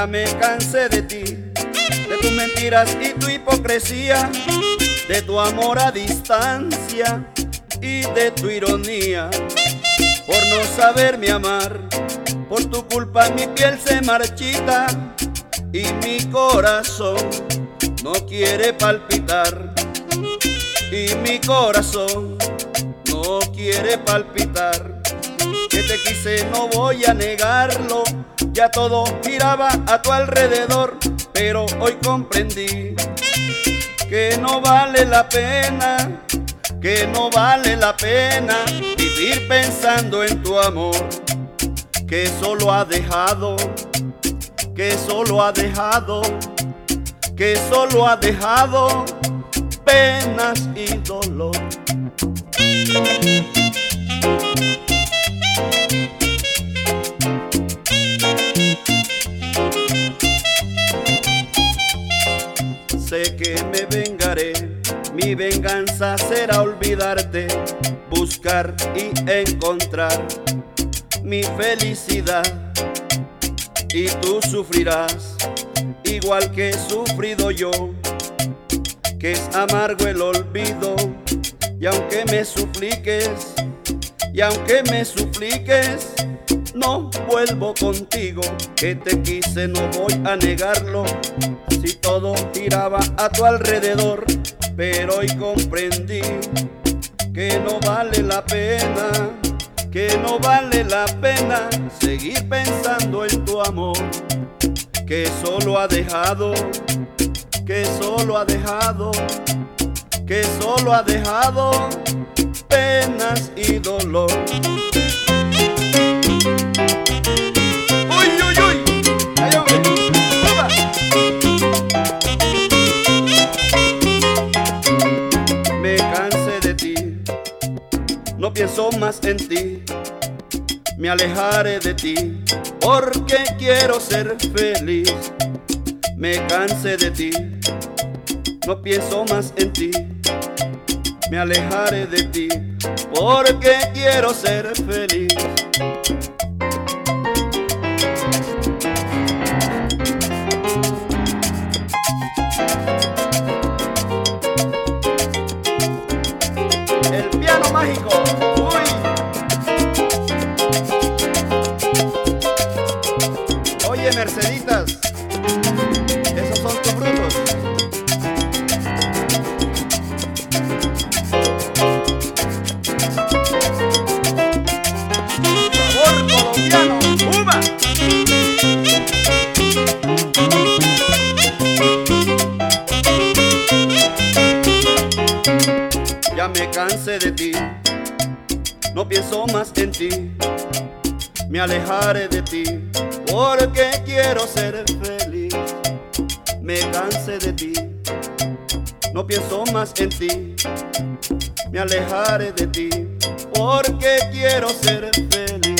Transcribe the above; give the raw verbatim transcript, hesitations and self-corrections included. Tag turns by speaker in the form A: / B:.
A: Ya me cansé de ti, de tus mentiras y tu hipocresía, de tu amor a distancia y de tu ironía. Por no saberme amar, por tu culpa mi piel se marchita y mi corazón no quiere palpitar. Y mi corazón no quiere palpitar. Que te quise, no voy a negarlo, ya todo giraba a tu alrededor, pero hoy comprendí que no vale la pena, que no vale la pena vivir pensando en tu amor, que solo ha dejado, que solo ha dejado, que solo ha dejado penas y dolor. Sé que me vengaré, mi venganza será olvidarte, buscar y encontrar mi felicidad. Y tú sufrirás igual que he sufrido yo, que es amargo el olvido. Y aunque me supliques, y aunque me supliques, no vuelvo contigo. Que te quise, no voy a negarlo, si todo giraba a tu alrededor, pero hoy comprendí que no vale la pena, que no vale la pena seguir pensando en tu amor, que solo ha dejado, que solo ha dejado, que solo ha dejado penas y dolor. Uy, uy, uy, ay, hombre, ¡toma! Me cansé de ti, no pienso más en ti, me alejaré de ti, porque quiero ser feliz. Me cansé de ti, no pienso más en ti, me alejaré de ti, porque quiero ser feliz. El piano mágico, uy. Oye, Merceditas, esos son tus frutos. Sabor colombiano, ¡uva! Ya me cansé de ti, no pienso más en ti, me alejaré de ti, porque quiero ser feliz. Me cansé de ti, no pienso más en ti, me alejaré de ti, porque quiero ser feliz.